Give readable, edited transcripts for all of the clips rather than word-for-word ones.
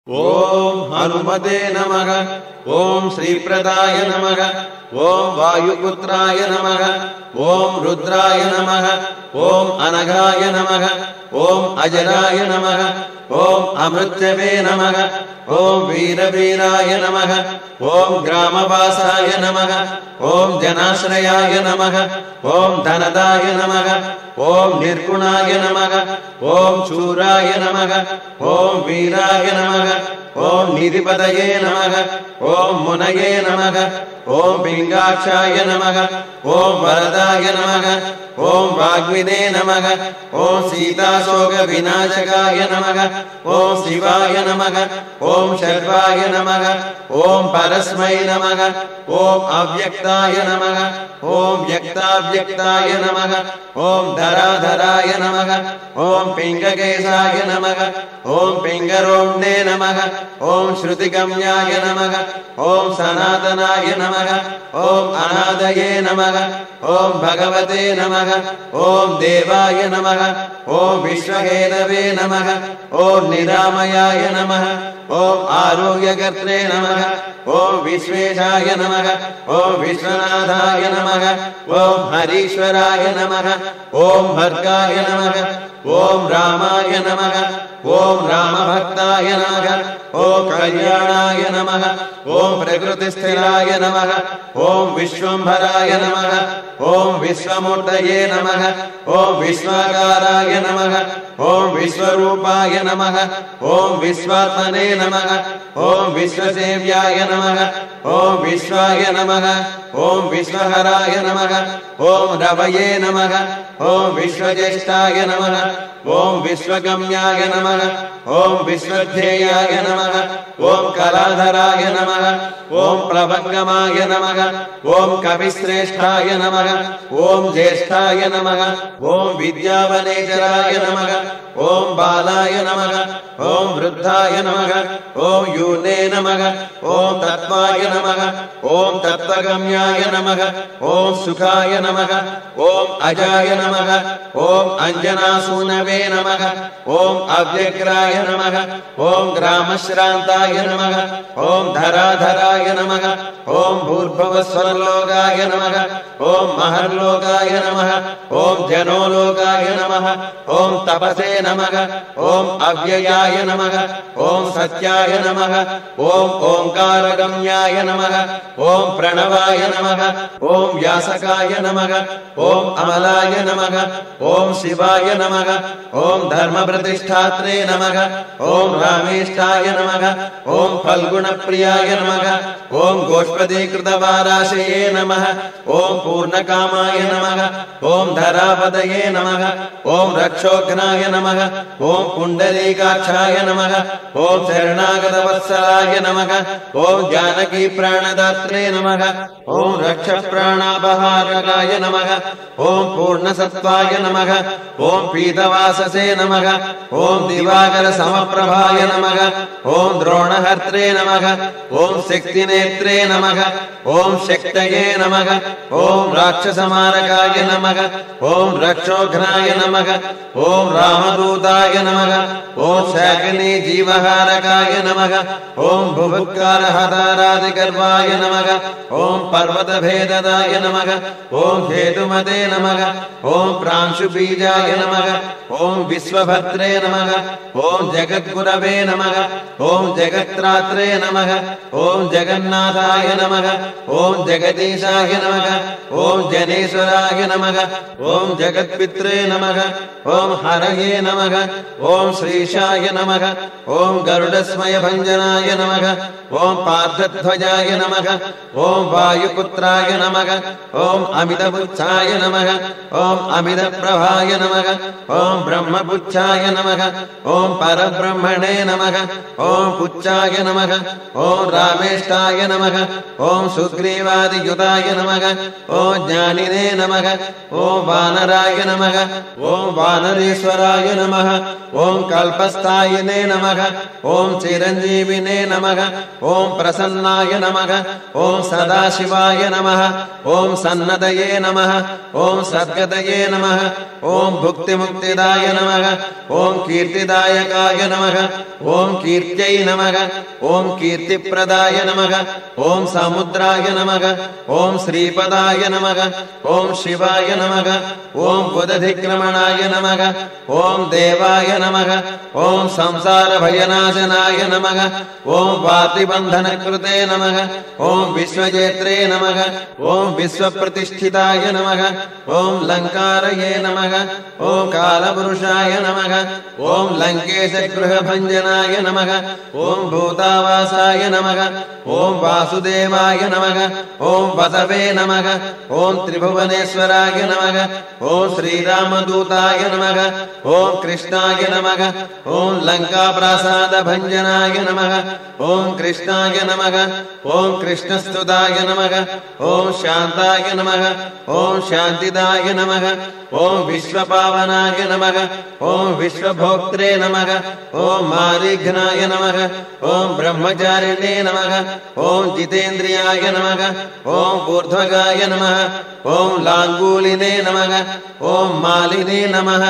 ॐ हनुमते नमः। ॐ श्रीप्रदाय नमः। ॐ वायुपुत्राय नमः। ॐ रुद्राय नमः। ॐ अनघाय नमः। ॐ अजराय नमः। ॐ अमृत्यवे नमः। ॐ वीरवीराय नमः। ॐ ग्रामवासाय नमः। ॐ जनाश्रयाय नमः। ॐ धनदाय नमः। ॐ निर्गुणाय नमः। ॐ शूराय नमः। ॐ वीराय नमः। ॐ निधिपतये नमः। ॐ मुनये नमः। ॐ पिङ्गाक्षाय नमः। ॐ वरदाय नमः। ॐ वाग्मिने नमः। ॐ सीताशोकविनाशकाय नमः। ॐ शिवाय नमः। ॐ शर्वाय नमः। ॐ परस्मै नमः। ॐ अव्यक्ताय नमः। ॐ व्यक्ताव्यक्ताय नमः। ॐ धराधराय नमः। ॐ पिङ्गकेशाय नमः। ॐ पिङ्गरोण्णे नमः। ॐ श्रुतिगम्याय नमः। ॐ सनातनाय नमः। ॐ अनादये नमः। ॐ भगवते नमः। ॐ देवाय नमः। ॐ विश्वहेतवे नमः। ॐ निरामयाय नमः। ॐ आरोग्यकर्त्रे नमः। ॐ विश्वेशाय नमः। ॐ विश्वनाथाय नमः। ॐ हरीश्वराय नमः। ॐ भर्गाय नमः। ॐ रामाय नमः। ॐ रामभक्ताय नमः। ॐ कल्याणाय नमः। ॐ प्रकृतिस्थिराय नमः। ॐ विश्वम्भराय नमः। ॐ विश्वमूर्तये नमः। ॐ विश्वाकाराय नमः। ॐ विश्वरूपाय नमः। ॐ विश्वात्मने नमः। ॐ विश्वसेव्याय नमः। ॐ विश्वाय नमः। ॐ विश्वहराय नमः। ॐ रवये नमः। ॐ विश्वज्येष्ठाय नमः। ॐ विश्वगम्याय नमः। ॐ विश्वध्येयाय नमः। ॐ कलाधराय नमः। ॐ प्लवङ्गमाय नमः। ॐ कविश्रेष्ठाय नमः। ॐ ज्येष्ठाय नमः। ॐ विद्यावनेचराय नमः। ॐ बालाय नमः। ॐ वृद्धाय नमः। ॐ यूने नमः। ॐ तत्त्वाय नमः। ॐ तत्त्वगम्याय नमः। ॐ सुखाय नमः। ॐ अजाय नमः। ॐ अञ्जनासूनवे नमः। ॐ अव्यग्राय नमः। ॐ ग्रामश्रान्ताय नमः। ॐ धराधराय नमः। ॐ भूर्भुवस्वर्लोकाय नमः। ॐ महर्लोकाय नमः। ॐ जनोलोकाय नमः। ॐ तपसे नमः। ॐ अव्ययाय नमः। ॐ सत्याय नमः। ॐ ओङ्कारगम्याय नमः। ॐ प्रणवाय नमः। ॐ व्यासकाय नमः। ॐ अमलाय नमः। ॐ शिवाय नमः। ॐ धर्मप्रतिष्ठात्रे नमः। ॐ रामेष्ठाय नमः। ॐ फल्गुणप्रियाय नमः। ॐ गोष्पदीकृतवाराशये नमः। ॐ पूर्णकामाय नमः। ॐ धरापदये नमः। ॐ रक्षोघ्नाय नमः। ॐ पुण्डरीकाक्षाय नमः। ॐ शरणागतवत्सलाय नमः। ॐ जानकीप्राणदात्रे नमः। ॐ रक्षप्राणापहारकाय नमः। ॐ पूर्णसत्त्वाय नमः। ॐ पीतवाससे नमः। ॐ दिवाकरसमप्रभाय नमः। ॐ द्रोणहर्त्रे नमः। ॐ शक्तिनेत्रे नमः। ॐ शक्तये नमः। ॐ राक्षसमारकाय नमः। ॐ रक्षोघ्नाय नमः। ॐ रामदूताय नमः। ॐ शाकिनी जीवहारकाय नमः। ॐ भुभुत्कारहतारादिगर्वाय नमः। ॐ पर्वतभेददाय नमः। ॐ हेतुमते नमः। ॐ प्रांशुबीजाय नमः। ॐ विश्वभद्रे नमः। ॐ जगद्गुरवे नमः। ॐ जगत्रात्रे नमः। ॐ जगन्नाथाय नमः। ॐ जगदीशाय नमः। ॐ जनेश्वराय नमः। ॐ जगत्पित्रे नमः। ॐ हरये नमः। ॐ श्रीशाय नमः। ॐ गरुडस्मयभञ्जनाय नमः। ॐ पार्थध्वजाय नमः। ॐ वायुपुत्राय नमः। ॐ अमितपुच्छाय नमः। ॐ अमितप्रभाय नमः। ॐ ब्रह्मपुच्छाय नमः। ॐ परब्रह्मणे नमः। ॐ पुच्छाय नमः। ॐ रामेष्ठाय नमः। ॐ सुग्रीवादियुताय नमः। ॐ ज्ञानिने नमः। ॐ वानराय नमः। ॐ वानरेश्वराय नमः। ॐ कल्पस्थायिने नमः। ॐ चिरञ्जीविने नमः। ॐ प्रसन्नाय नमः। ॐ सदाशिवाय नमः। ॐ सन्नतये नमः। ॐ सद्गतये नमः। ॐ भुक्तिमुक्तिदाय नमः। ॐ कीर्तिदायकाय नमः। ॐ कीर्त्यै नमः ॐ कीर्तिप्रदाय नमः ॐ समुद्राय नमः ॐ श्रीपदाय नमः ॐ शिवाय नमः ॐ बुदधिक्रमणाय नमः ॐ देवाय नमः ॐ संसारभयनाशनाय नमः ॐ वातिबन्धनकृते नमः ॐ विश्वजेत्रे नमः ॐ विश्वप्रतिष्ठिताय नमः ॐ लङ्कारये नमः ॐ कालपुरुषाय नमः ॐ लङ्केशगृहभञ्जनाय नमः ॐ भूतावासाय नमः ॐ वासुदेवाय नमः ॐ वसवे नमः ॐ त्रिभुवनेश्वराय नमः ॐ श्रीरामदूताय नमः ॐ कृष्णाय नमः ॐ लङ्काप्रासादभञ्जनाय नमः ॐ कृष्णाय नमः ॐ कृष्णस्तुताय नमः ॐ शान्ताय नमः ॐ शान्तिदाय नमः ॐ विश्वपावनाय नमः ॐ विश्वभोक्त्रे नमः ॐ मारिघ्नाय नमः ॐ ब्रह्मचारिणे नमः ॐ जितेन्द्रियाय नमः ॐ ऊर्ध्वगाय नमः ॐ लाङ्गूलिने नमः ॐ मालिने नमः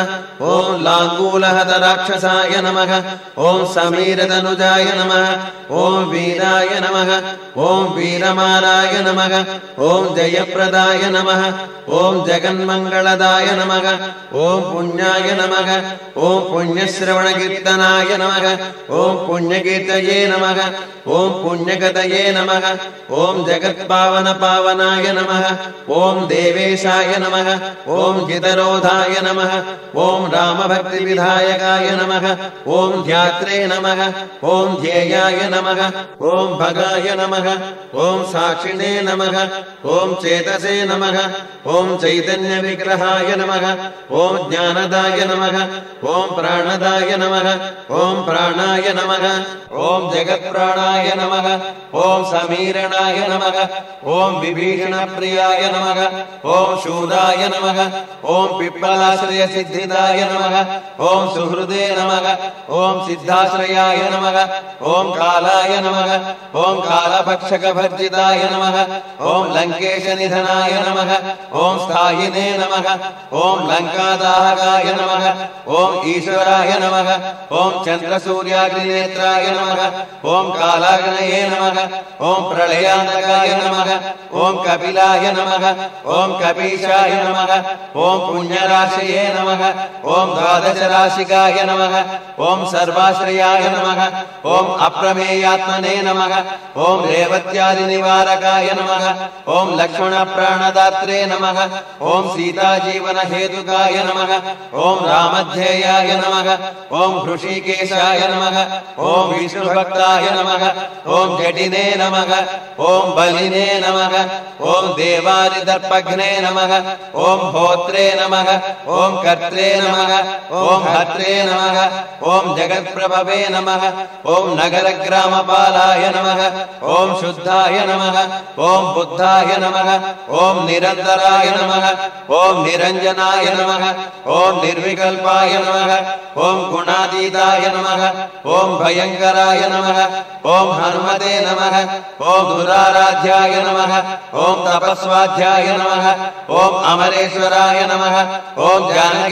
ॐ लाङ्गूलहतराक्षसाय नमः ॐ समीरतनुजाय नमः ॐ वीराय नमः ॐ वीरमाराय नमः ॐ जयप्रदाय नमः ॐ जगन्मङ्गलदाय नमः ॐ पुण्याय नमः ॐ पुण्यश्रवणकीर्तनाय नमः ॐ पुण्यकीर्तये नमः ॐ पुण्यगतये नमः ॐ जगत्पावनपावनाय नमः ॐ देवेशाय नमः ॐ जितरोधाय नमः ॐ रामभक्तिविधायकाय नमः ॐ ध्यात्रे नमः ॐ ध्येयाय नमः ॐ भगाय नमः ॐ साक्षिणे नमः ॐ चेतसे नमः ॐ चैतन्यविग्रहाय नमः ॐ ज्ञानदाय नमः ॐ प्राणदाय नमः ॐ प्राणाय नमः ॐ जगत्प्राणाय नमः ॐ समीरणाय नमः ॐ विभीषणप्रियाय नमः ॐ शूराय नमः ॐ पिप्पलाश्रयसिद्धिदाय नमः ॐ सुहृदे नमः ॐ सिद्धाश्रयाय नमः ॐ कालाय नमः ॐ कालभक्षकभर्जिताय नमः ॐ लङ्केशनिधनाय नमः ॐ स्थायिने नमः ॐ लङ्कादाहकाय नमः ॐ ईश्वराय नमः ॐ चन्द्रसूर्याग्निनेत्राय नमः ॐ कालाग्नये नमः ॐ प्रलयानकाय नमः ॐ कपिलाय नमः ॐ कपीशाय नमः ॐ पुण्यराशये नमः ॐ द्वादशराशिकाय नमः ॐ सर्वाश्रयाय नमः ॐ अप्रमेयात्मने नमः ॐ रेवत्यादिनिवारकाय नमः ॐ लक्ष्मणप्राणदात्रे नमः ॐ सीताजीवनहेतुकाय नमः ॐ रामध्येयाय नमः ॐ हृषीकेशाय नमः ॐ विष्णुभक्ताय नमः ॐ जटिने नमः ॐ बलिने नमः ॐ देवादिदर्पघ्ने नमः ॐ होत्रे नमः ॐ कर्त्रे नमः ॐ हत्रे नमः ॐ जगत्प्रभवे नमः ॐ नगरग्रामपालाय नमः ॐ शुद्धाय नमः ॐ बुद्धाय नमः ॐ निरन्तराय नमः ॐ निरञ्जनाय नमः ॐ निर्विकल्पाय नमः ॐ गुणातीताय नमः ॐ भयङ्कराय नमः ॐ हनुमते नमः ॐ दुराराध्याय नमः ॐ तपस्वाध्याय नमः ॐ अमरेश्वराय नमः ॐ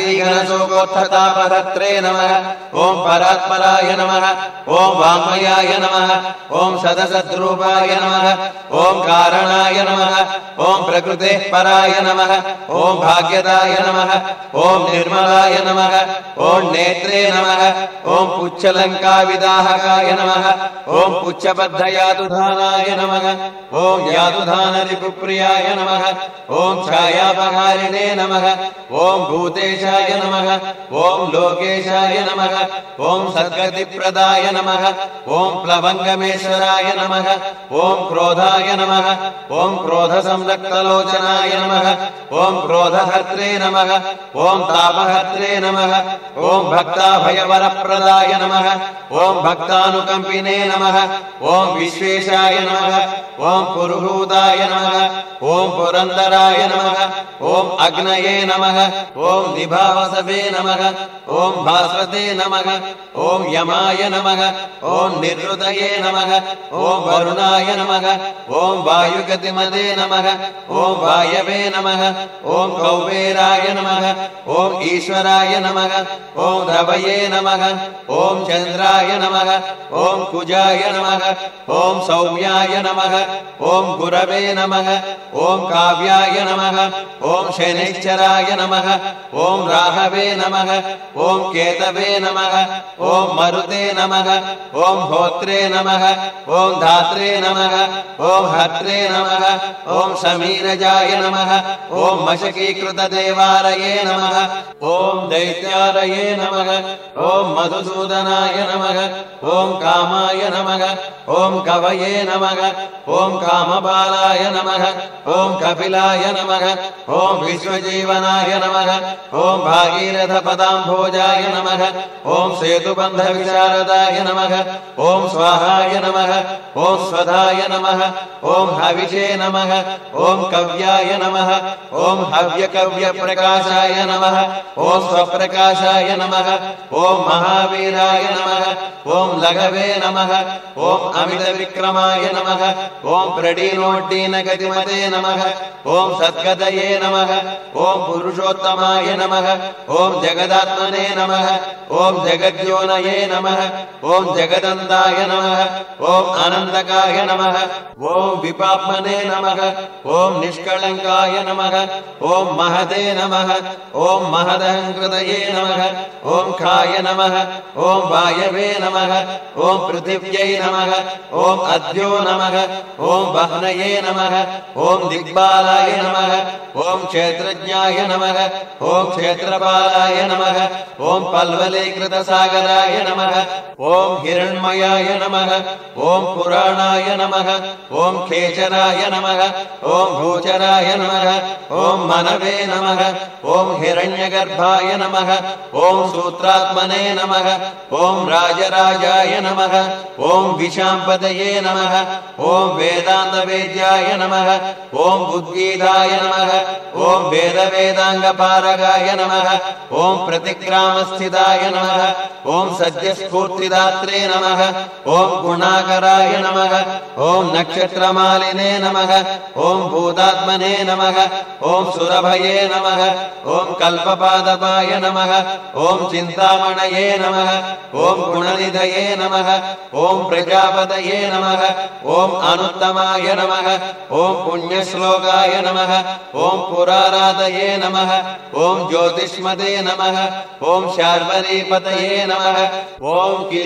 जानकीघनशोकोत्थतापहर्त्रे नमः ॐ परात्पराय नमः ॐ वाङ्मयाय नमः ॐ सदसद्रूपाय नमः ॐ कारणाय नमः ॐ प्रकृतेः पराय नमः ॐ भाग्यदाय नमः ॐ निर्मलाय नमः ॐ नेत्रे नमः ॐ पुच्छलङ्काविदाहकाय नमः ॐ पुच्छबद्धयातुधानाय नमः ॐ यातुधानरिपुप्रियाय नमः ॐ छायापहारिणे नमः ॐ भूतेशाय नमः ॐ लोकेशाय नमः ॐ सद्गतिप्रदाय नमः ॐ प्लवङ्गमेश्वराय नमः ॐ क्रोधाय नमः ॐ क्रोधसंरक्तलोचनाय नमः ॐ क्रोधहर्त्रे नमः ॐ तापहर्त्रे नमः ॐ भक्ताभयवरप्रदाय नमः ॐ भक्तानुकम्पिने नमः ॐ विश्वेशाय नमः ॐ पुरुहूताय नमः ॐ पुरन्दराय नमः ॐ अग्नये नमः ॐ निभावसवे नमः ॐ भास्वते नमः ॐ यमाय नमः ॐ निरुदये नमः ॐ वरुणाय नमः ॐ वायुगतिमते नमः ॐ वायवे नमः ॐ कौबेराय नमः ॐ ईश्वराय नमः ॐ रवये नमः ॐ चन्द्राय नमः ॐ कुजाय नमः ॐ सौम्याय नमः ॐ गुरवे नमः ॐ काव्याय नमः ॐ शनैश्चराय नमः ॐ राहवे नमः ॐ केतवे नमः ॐ मरुते नमः ॐ होत्रे नमः ॐ धात्रे नमः ॐ हत्रे नमः ॐ समीरजाय नमः ॐ मशकीकृतदेवालये नमः ॐ दैत्यालये नमः ॐ मधुसूदनाय नमः ॐ कामाय नमः ॐ कवये नमः ॐ कामबालाय नमः ॐ कपिलाय नमः ॐ विश्वजीवनाय नमः ॐ भागीरथपदाम्भोजाय नमः ॐ सेतुबन्धविशारदाय नमः ॐ स्वाहाय नमः ॐ स्वधाय नमः ॐ हविषे नमः ॐ कव्याय नमः ॐ हव्यकव्यप्रकाशाय नमः ॐ स्वप्रकाशाय नमः ॐ महावीराय नमः ॐ लघवे नमः ॐ अमितविक्रमाय नमः ॐ प्रडीनोड्डीनगतिमते नमः ॐ सद्गतये नमः ॐ पुरुषोत्तमाय नमः ॐ जगदात्मने नमः ॐ जगद्योनये नमः ॐ जगदन्ताय नमः ॐ आनन्दकाय नमः ॐ विपाप्मने नमः ॐ निष्कळङ्काय नमः ॐ महते नमः ॐ महदहङ्कृतये नमः ॐ खाय नमः ॐ वायवे नमः ॐ पृथिव्यै नमः ॐ अद्यो नमः ॐ वह्नये नमः ॐ दिग्बालाय नमः ॐ क्षेत्रज्ञाय नमः ॐ क्षेत्रपालाय नमः ॐ पल्वलीकृतसागराय नमः ॐ हिरण्मयाय नमः ॐ पुराणाय नमः ॐ खेचराय नमः ॐ भूचराय नमः ॐ मनवे नमः ॐ हिरण्यगर्भाय नमः ॐ सूत्रात्मने नमः ॐ राजराजाय नमः ॐ विशाम्पतये नमः ॐ वेदान्तवेद्याय नमः ॐ उद्गीताय नमः ॐ वेदवेदाङ्गपारगाय नमः ॐ प्रतिग्रामस्थिताय नमः ॐ सद्यस्फूर्तिदात्रे नमः ॐ गुणाकराय नमः ॐ नक्षत्रमालिने नमः ॐ भूतात्मने नमः ॐ सुरभये नमः ॐ कल्पपादपाय नमः ॐ चिन्तामणये नमः ॐ गुणनिधये नमः ॐ प्रजापतये नमः ॐ अनुत्तमाय नमः ॐ पुण्यश्लोकाय नमः ॐ पुराराधये नमः ॐ ज्योतिष्मते नमः ॐ शार्वरीपतये नमः ॐ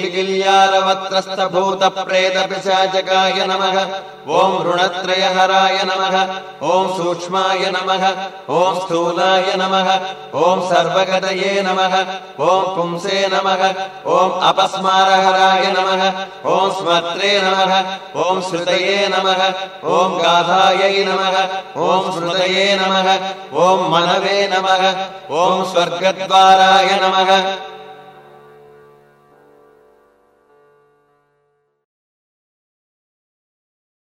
किल्किल्यारवत्रस्थभूतप्रेतपिशाचकाय नमः ॐ ऋणत्रयहराय नमः ॐ सूक्ष्माय नमः ॐ स्थूलाय नमः ॐ सर्वगतये नमः ॐ पुंसे नमः ॐ अपस्मारहराय नमः ॐ स्मत्रे नमः ॐ श्रुतये नमः ॐ गाधायै नमः ॐ श्रुतये नमः ॐ मनवे नमः ॐ स्वर्गद्वाराय नमः